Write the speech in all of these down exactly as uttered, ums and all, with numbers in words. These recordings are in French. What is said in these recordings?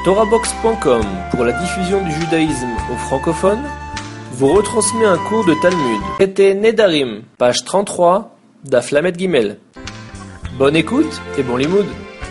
Torahbox point com, pour la diffusion du judaïsme aux francophones, vous retransmet un cours de Talmud. Traité Nedarim, page trente-trois, Daf Lamed Gimel. Bonne écoute et bon limoud.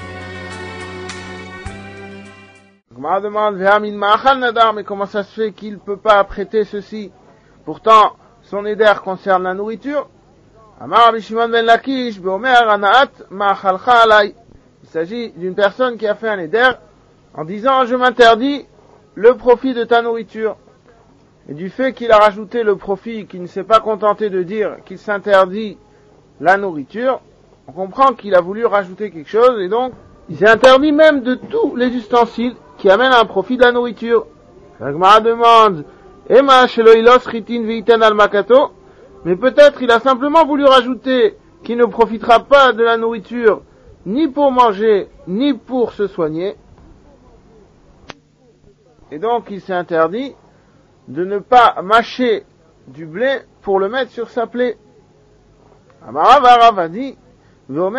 Gemara demande, Ve'amin ma'achal nadar, mais comment ça se fait qu'il ne peut pas apprêter ceci? Pourtant, son éder concerne la nourriture. Amar Rabbi Shimon ben Lakish, be'omer anaat ma'achalcha alay. Il s'agit d'une personne qui a fait un éder en disant, je m'interdis le profit de ta nourriture. Et du fait qu'il a rajouté le profit, qu'il ne s'est pas contenté de dire qu'il s'interdit la nourriture, on comprend qu'il a voulu rajouter quelque chose, et donc, il s'est interdit même de tous les ustensiles qui amènent un profit de la nourriture. La Gemara demande, Ema shelo ilos chitin veiten al makato, mais peut-être il a simplement voulu rajouter qu'il ne profitera pas de la nourriture, ni pour manger, ni pour se soigner. Et donc, il s'est interdit de ne pas mâcher du blé pour le mettre sur sa plaie. Amarav a dit, il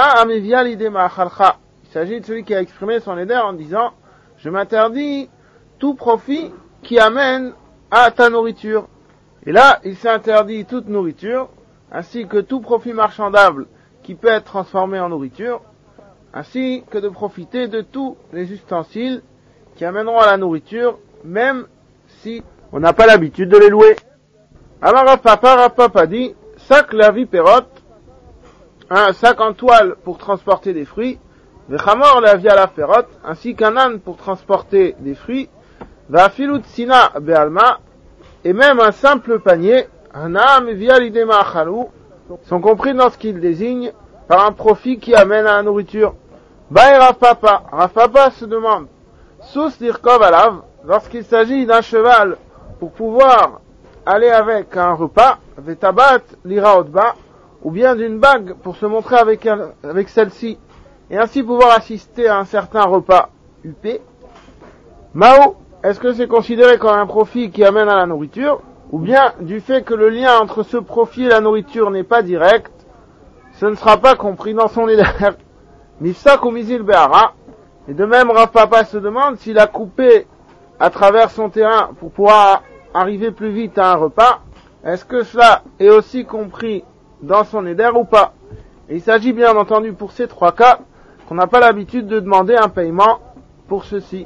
s'agit de celui qui a exprimé son éder en disant, je m'interdis tout profit qui amène à ta nourriture. Et là, il s'est interdit toute nourriture, ainsi que tout profit marchandable qui peut être transformé en nourriture, ainsi que de profiter de tous les ustensiles qui amèneront à la nourriture, même si on n'a pas l'habitude de les louer. Alors Rav Papa, Rav Papa dit, sac la vie perrotte, un sac en toile pour transporter des fruits, vechamor la vie à la ferrotte, ainsi qu'un âne pour transporter des fruits, va filut sina bealma, et même un simple panier, un âme via l'idema achalou, sont compris dans ce qu'il désigne par un profit qui amène à la nourriture. Baï Rav Papa, Rav Papa se demande, sous l'irkov alav, lorsqu'il s'agit d'un cheval pour pouvoir aller avec un repas, vetabat l'iraotba, ou bien d'une bague pour se montrer avec, un, avec celle-ci, et ainsi pouvoir assister à un certain repas huppé. Mao, est-ce que c'est considéré comme un profit qui amène à la nourriture, ou bien du fait que le lien entre ce profit et la nourriture n'est pas direct, ce ne sera pas compris dans son éder. Mifsak ou misil be'ara, et de même Rav Papa se demande s'il a coupé à travers son terrain pour pouvoir arriver plus vite à un repas, est-ce que cela est aussi compris dans son éder ou pas? Et il s'agit bien entendu pour ces trois cas qu'on n'a pas l'habitude de demander un paiement pour ceci.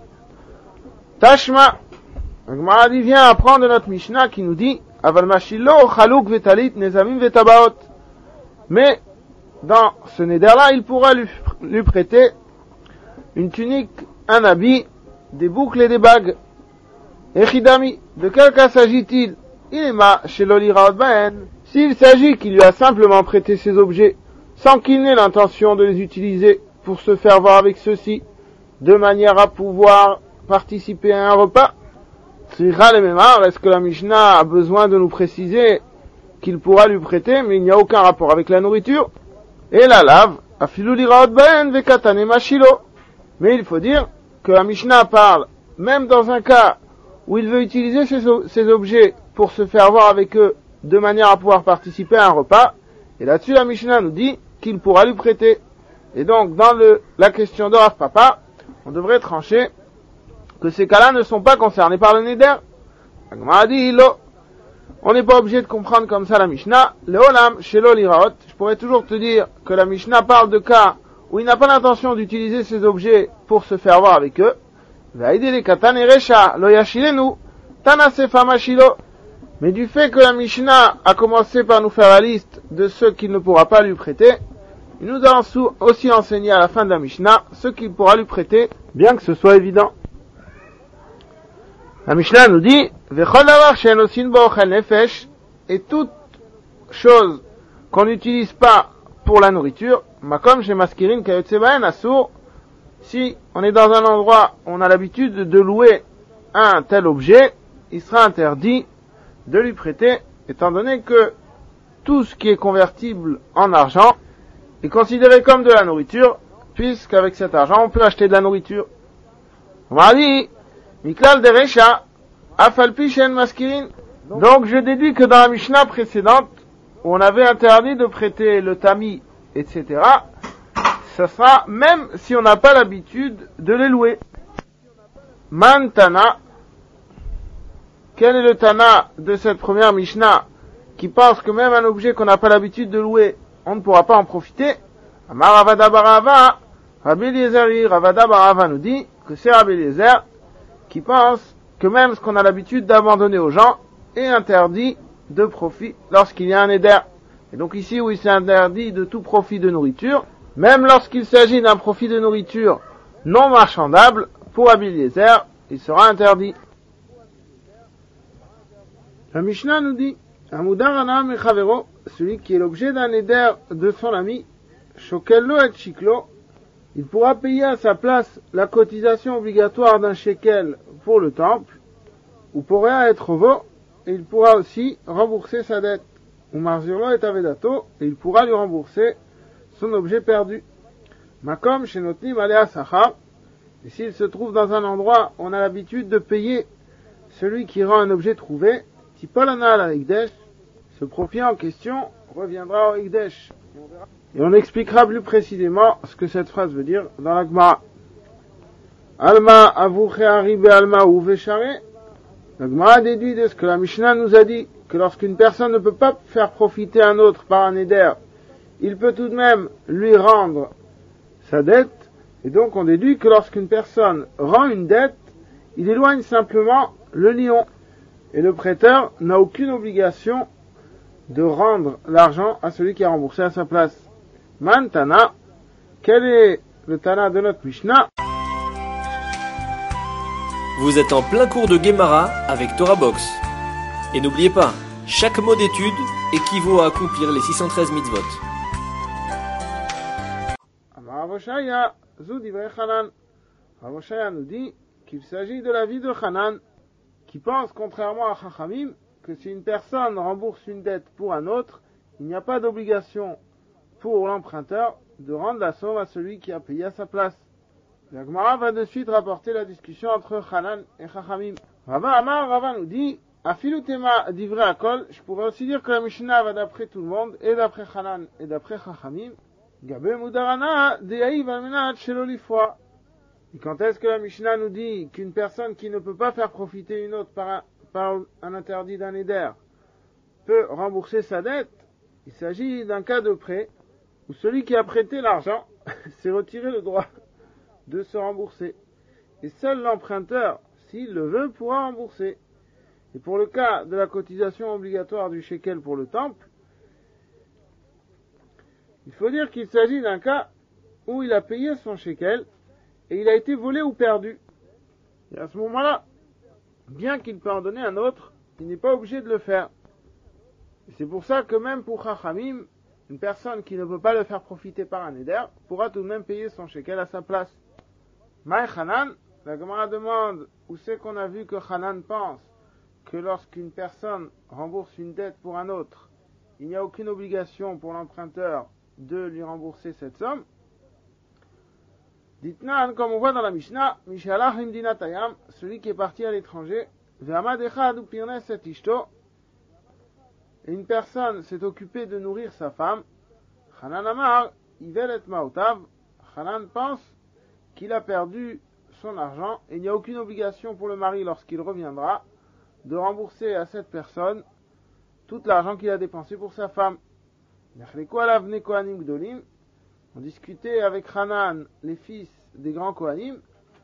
Tashma, Gemara dit vient apprendre de notre Mishnah qui nous dit Aval mashilo chalouk vetalit nezamim vetabaot. Mais dans ce néder-là, il pourra lui, lui prêter une tunique, un habit, des boucles et des bagues. Echidami, de quel cas s'agit-il? Il est ma chez l'oliraot baen. S'il s'agit qu'il lui a simplement prêté ces objets, sans qu'il n'ait l'intention de les utiliser pour se faire voir avec ceux-ci, de manière à pouvoir participer à un repas, est-ce que la Mishnah a besoin de nous préciser qu'il pourra lui prêter, mais il n'y a aucun rapport avec la nourriture? Et la lave, afilu l'iraot baen vekatane mashilo. Mais il faut dire que la Mishnah parle, même dans un cas où il veut utiliser ces, ces objets pour se faire voir avec eux, de manière à pouvoir participer à un repas, et là-dessus la Mishnah nous dit qu'il pourra lui prêter. Et donc, dans le, la question de Rav Papa, on devrait trancher que ces cas-là ne sont pas concernés par le néder. La Gemara dit, lo, on n'est pas obligé de comprendre comme ça la Mishnah. Le olam, shelo liraot, je pourrais toujours te dire que la Mishnah parle de cas où il n'a pas l'intention d'utiliser ces objets pour se faire voir avec eux. Mais du fait que la Mishnah a commencé par nous faire la liste de ceux qu'il ne pourra pas lui prêter, il nous a aussi enseigné à la fin de la Mishnah ce qu'il pourra lui prêter, bien que ce soit évident. La Mishnah nous dit, et toute chose qu'on n'utilise pas pour la nourriture, makom chez maskirin kayotsebaen asur, si on est dans un endroit où on a l'habitude de louer un tel objet, il sera interdit de lui prêter, étant donné que tout ce qui est convertible en argent est considéré comme de la nourriture, puisqu'avec cet argent on peut acheter de la nourriture. On m'a dit, Miklal de Recha, Afalpi Shen Maskirin. Donc je déduis que dans la Mishnah précédente, où on avait interdit de prêter le tamis, et cetera, ça sera même si on n'a pas l'habitude de les louer. Man Tana, quel est le Tana de cette première Mishnah qui pense que même un objet qu'on n'a pas l'habitude de louer, on ne pourra pas en profiter? Amar Ravada Barava, Rabbi Eliezer, Ravada Barava nous dit que c'est Rabbi Eliezer qui pense que même ce qu'on a l'habitude d'abandonner aux gens est interdit de profit lorsqu'il y a un éder. Et donc ici où il s'est interdit de tout profit de nourriture, même lorsqu'il s'agit d'un profit de nourriture non marchandable, pour Rabbi Eliezer, il sera interdit. La Mishnah nous dit, Amudar Ana Mechavero, celui qui est l'objet d'un éder de son ami, Shokello et Shiklo, il pourra payer à sa place la cotisation obligatoire d'un shekel pour le temple, ou pourra être veau, et il pourra aussi rembourser sa dette. Ou Marzurlo et Avedato, et il pourra lui rembourser son objet perdu. Makom Shenotnim Alea Sachar, et s'il se trouve dans un endroit où on a l'habitude de payer celui qui rend un objet trouvé, Tipolana al Hekdesh, ce profit en question reviendra au Hekdesh. Et on expliquera plus précisément ce que cette phrase veut dire dans la Gemara. Alma avucheari be alma uveshare. La Gemara déduit de ce que la Mishnah nous a dit, que lorsqu'une personne ne peut pas faire profiter un autre par un éder, il peut tout de même lui rendre sa dette, et donc on déduit que lorsqu'une personne rend une dette, il éloigne simplement le lion, et le prêteur n'a aucune obligation de rendre l'argent à celui qui a remboursé à sa place. Man Tana, quel est le Tana de notre Mishnah? Vous êtes en plein cours de Gemara avec Torah Box. Et n'oubliez pas, chaque mot d'étude équivaut à accomplir les six cent treize mitzvot. Amar Avoshaya, Zu divrei Hanan. Avoshaya nous dit qu'il s'agit de la vie de Hanan, qui pense, contrairement à Chachamim, que si une personne rembourse une dette pour un autre, il n'y a pas d'obligation pour l'emprunteur de rendre la somme à celui qui a payé à sa place. La Gemara va de suite rapporter la discussion entre Hanan et Chachamim. Rava Amar, Rava nous dit, Afilutema divrei Akol, je pourrais aussi dire que la Mishnah va d'après tout le monde, et d'après Hanan, et d'après Chachamim. Gabe Mudarana, Deaïv Almenat Shelolifwa. Et quand est-ce que la Mishnah nous dit qu'une personne qui ne peut pas faire profiter une autre par un, par un interdit d'un éder peut rembourser sa dette? Il s'agit d'un cas de prêt où celui qui a prêté l'argent s'est retiré le droit de se rembourser. Et seul l'emprunteur, s'il le veut, pourra rembourser. Et pour le cas de la cotisation obligatoire du shekel pour le temple, il faut dire qu'il s'agit d'un cas où il a payé son shekel et il a été volé ou perdu. Et à ce moment-là, bien qu'il peut en donner un autre, il n'est pas obligé de le faire. Et c'est pour ça que même pour Chachamim, une personne qui ne peut pas le faire profiter par un éder pourra tout de même payer son shekel à sa place. Maï Hanan, la Gemara demande où c'est qu'on a vu que Hanan pense que lorsqu'une personne rembourse une dette pour un autre, il n'y a aucune obligation pour l'emprunteur de lui rembourser cette somme. Ditnan, comme on voit dans la Mishnah, Mishalach Imdina Tayam, celui qui est parti à l'étranger, Ve'amad echad upirnes et ishto, et une personne s'est occupée de nourrir sa femme, Hanan Amar, Ivel et Maotav, Hanan pense qu'il a perdu son argent, et il n'y a aucune obligation pour le mari lorsqu'il reviendra de rembourser à cette personne tout l'argent qu'il a dépensé pour sa femme. On discutait avec Hanan, les fils des grands Kohanim,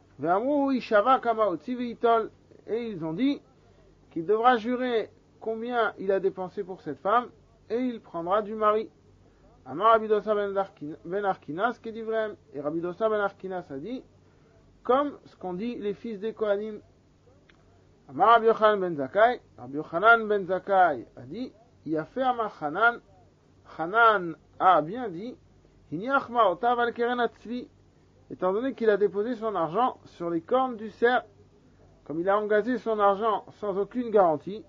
et ils ont dit qu'il devra jurer combien il a dépensé pour cette femme, et il prendra du mari. Amar Rabbi Dosa ben Arkinas, qui dit vrai, et Rabbi Dosa ben Arkinas a dit, comme ce qu'ont dit les fils des Kohanim. Amar Rabbi Yochanan ben Zakkai, Rabbi Yochanan ben Zakkai a dit, il a fait Amar Hanan, Hanan a bien dit, étant donné qu'il a déposé son argent sur les cornes du cerf, comme il a engagé son argent sans aucune garantie,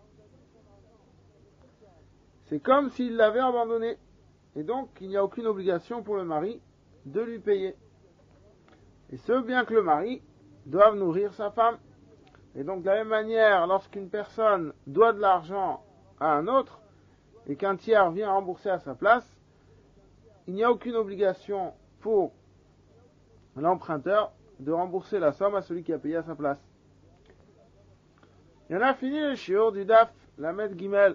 c'est comme s'il l'avait abandonné, et donc il n'y a aucune obligation pour le mari de lui payer. Et ce, bien que le mari doive nourrir sa femme. Et donc de la même manière, lorsqu'une personne doit de l'argent à un autre, et qu'un tiers vient rembourser à sa place, il n'y a aucune obligation pour l'emprunteur de rembourser la somme à celui qui a payé à sa place. Et on a fini le shiur du Daf Lamed Gimel.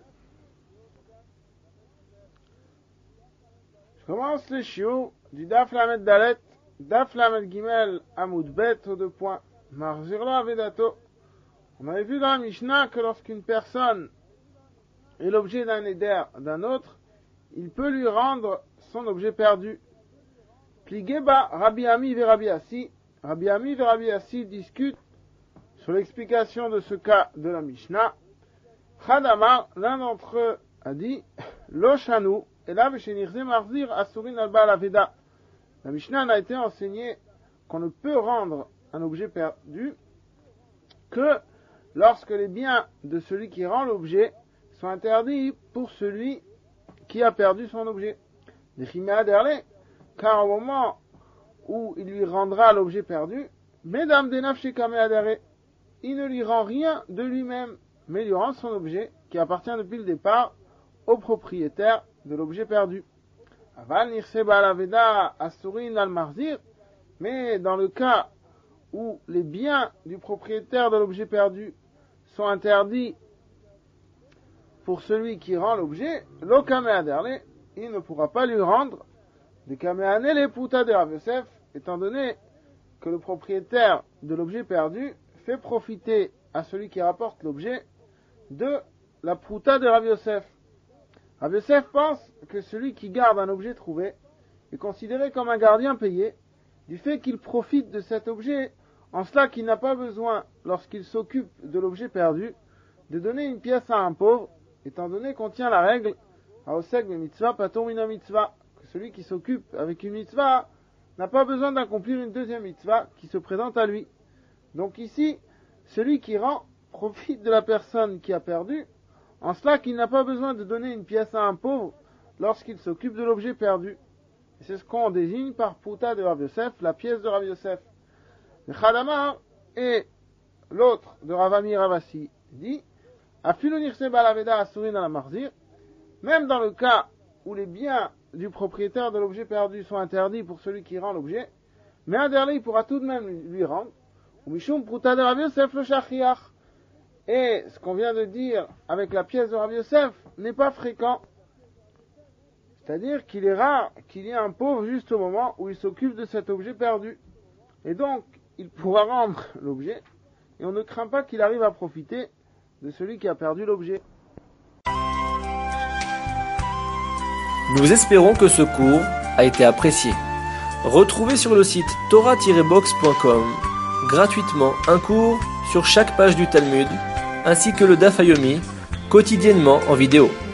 Je commence le shiur du Daf Lamed Dalet, Daf Lamed Gimel Amoud Bet aux deux points. Marzirla Vedato. On avait vu dans la Mishnah que lorsqu'une personne est l'objet d'un éder d'un autre, il peut lui rendre son objet perdu. Pligeba, Rabbi Ami et Rabbi Assi. Rabbi Ami et Rabbi Assi discutent sur l'explication de ce cas de la Mishnah. Chadamar, l'un d'entre eux a dit, Lo shanu, et là, Veshenirze Marzir, Asurin Alba la Veda. La Mishnah n'a été enseignée qu'on ne peut rendre un objet perdu que lorsque les biens de celui qui rend l'objet sont interdits pour celui qui a perdu son objet. Car au moment où il lui rendra l'objet perdu, Mesdames des Nafshekame Adare, il ne lui rend rien de lui-même, mais il lui rend son objet qui appartient depuis le départ au propriétaire de l'objet perdu. Aval Nirse Balaveda Asurin al-Marzir, mais dans le cas où les biens du propriétaire de l'objet perdu sont interdits pour celui qui rend l'objet, lo kamea derle, il ne pourra pas lui rendre de kameane les puta de Rav Yosef, étant donné que le propriétaire de l'objet perdu fait profiter à celui qui rapporte l'objet de la puta de Rav Yosef. Rav Yosef pense que celui qui garde un objet trouvé est considéré comme un gardien payé du fait qu'il profite de cet objet, en cela qu'il n'a pas besoin, lorsqu'il s'occupe de l'objet perdu, de donner une pièce à un pauvre, étant donné qu'on tient la règle, Haosek me mitzvah patur mina mitzvah, que celui qui s'occupe avec une mitzvah n'a pas besoin d'accomplir une deuxième mitzvah qui se présente à lui. Donc ici, celui qui rend profite de la personne qui a perdu, en cela qu'il n'a pas besoin de donner une pièce à un pauvre lorsqu'il s'occupe de l'objet perdu. Et c'est ce qu'on désigne par puta de Rav Yosef, la pièce de Rav Yosef. Le Chadamar et l'autre de Ravami Ravasi dit, même dans le cas où les biens du propriétaire de l'objet perdu sont interdits pour celui qui rend l'objet, mais un dernier pourra tout de même lui rendre. Et ce qu'on vient de dire avec la pièce de Rav Yosef n'est pas fréquent. C'est-à-dire qu'il est rare qu'il y ait un pauvre juste au moment où il s'occupe de cet objet perdu. Et donc, il pourra rendre l'objet, et on ne craint pas qu'il arrive à profiter de celui qui a perdu l'objet. Nous espérons que ce cours a été apprécié. Retrouvez sur le site torah tiret box point com gratuitement un cours sur chaque page du Talmud, ainsi que le Daf Yomi, quotidiennement en vidéo.